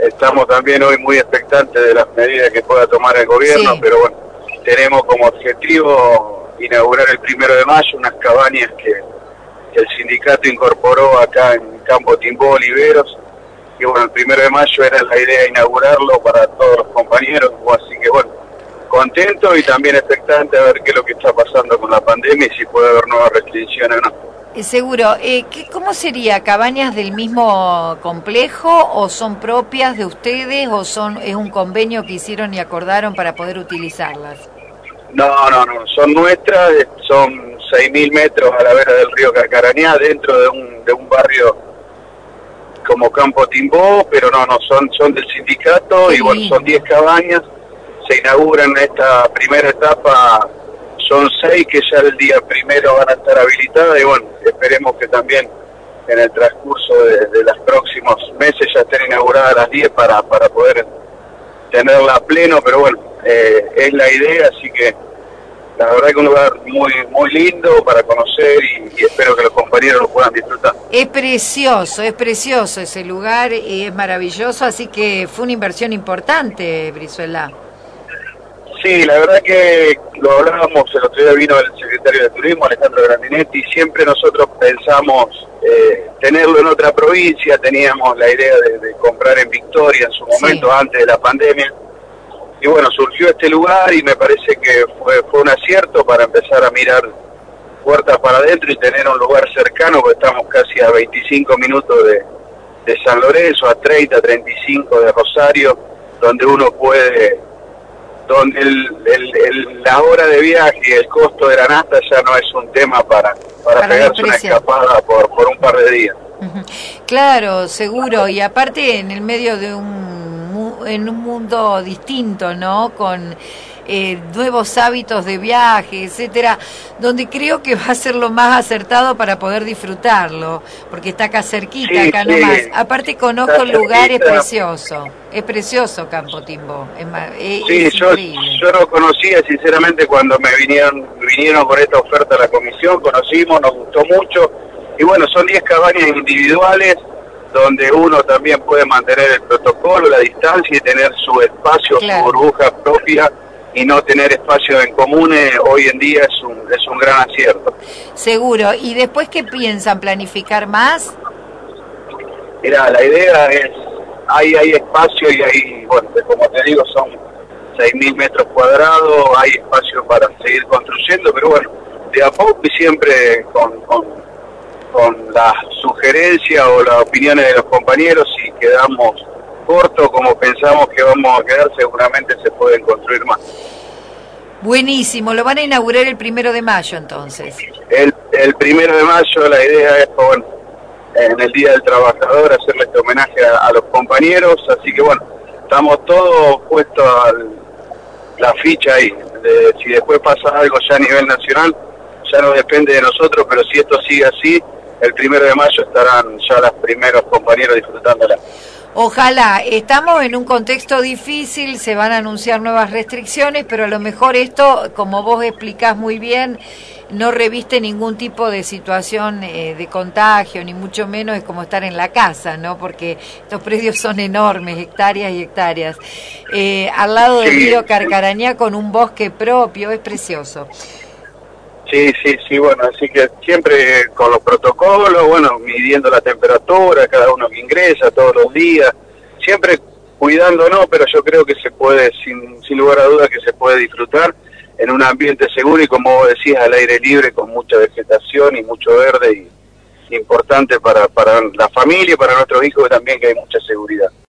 estamos también hoy muy expectantes de las medidas que pueda tomar el gobierno, Sí. pero bueno, tenemos como objetivo inaugurar el 1 de mayo unas cabañas que el sindicato incorporó acá en Campo Timbó, Oliveros, y bueno, el 1 de mayo era la idea de inaugurarlo para todos los compañeros, así que bueno, contento y también expectante a ver qué es lo que está pasando con la pandemia y si puede haber nuevas restricciones o no. Seguro. ¿Cómo sería? ¿Cabañas del mismo complejo o son propias de ustedes o es un convenio que hicieron y acordaron para poder utilizarlas? No, son nuestras, son 6.000 metros a la vera del río Carcarañá, dentro de un barrio como Campo Timbó, pero no, son del sindicato. Qué Y bueno, lindo. son 10 cabañas, se inauguran esta primera etapa, son 6 que ya el día primero van a estar habilitadas y bueno, esperemos que también en el transcurso de los próximos meses ya estén inauguradas las 10 para poder tenerla a pleno, pero bueno, es la idea, así que la verdad que un lugar muy lindo para conocer y espero que los compañeros lo puedan disfrutar. Es precioso ese lugar y es maravilloso, así que fue una inversión importante, Brizuela. Sí, la verdad que lo hablábamos, el otro día vino el secretario de Turismo, Alejandro Grandinetti, y siempre nosotros pensamos tenerlo en otra provincia, teníamos la idea de comprar en Victoria en su momento, Sí. antes de la pandemia, y bueno, surgió este lugar y me parece que fue un acierto para empezar a mirar puertas para adentro y tener un lugar cercano, porque estamos casi a 25 minutos de San Lorenzo, a 35 de Rosario, donde uno puede, donde la hora de viaje y el costo de la nafta ya no es un tema para pegarse una despreciar. escapada por un par de días. Ujú. Claro, seguro, y aparte en el medio de en un mundo distinto, ¿no? Con nuevos hábitos de viaje, etcétera, donde creo que va a ser lo más acertado para poder disfrutarlo, porque está acá cerquita, Sí, acá sí, nomás. Aparte conozco está el lugar, cerquita. es precioso Campo Timbó, Sí, es increíble. yo no conocía sinceramente cuando me vinieron con esta oferta a la comisión, conocimos, nos gustó mucho, y bueno, son 10 cabañas individuales donde uno también puede mantener el protocolo, la distancia y tener su espacio, Claro. su burbuja propia y no tener espacios en comunes. Hoy en día es un gran acierto. Seguro. ¿Y después qué piensan? ¿Planificar más? Mira, la idea es, hay espacio y hay, bueno, como te digo, son 6.000 metros cuadrados, hay espacio para seguir construyendo, pero bueno, de a poco y siempre con las sugerencias o las opiniones de los compañeros, si quedamos cortos como pensamos que vamos a quedar, seguramente se pueden construir más. Buenísimo, lo van a inaugurar el 1 de mayo entonces. El 1 de mayo la idea es, bueno, en el Día del Trabajador, hacerle este homenaje a los compañeros, así que bueno, estamos todos puestos a la ficha ahí, si después pasa algo ya a nivel nacional, ya no depende de nosotros, pero si esto sigue así, el 1 de mayo estarán ya los primeros compañeros disfrutándola. Ojalá, estamos en un contexto difícil, se van a anunciar nuevas restricciones, pero a lo mejor esto, como vos explicás muy bien, no reviste ningún tipo de situación de contagio, ni mucho menos es como estar en la casa, ¿no? Porque estos predios son enormes, hectáreas y hectáreas. Al lado del río Carcarañá con un bosque propio, es precioso. Sí, bueno, así que siempre con los protocolos, bueno, midiendo la temperatura, cada uno que ingresa todos los días, siempre cuidándonos, pero yo creo que se puede, sin lugar a dudas, que se puede disfrutar en un ambiente seguro y como vos decías, al aire libre, con mucha vegetación y mucho verde, y importante para la familia y para nuestros hijos también, que hay mucha seguridad.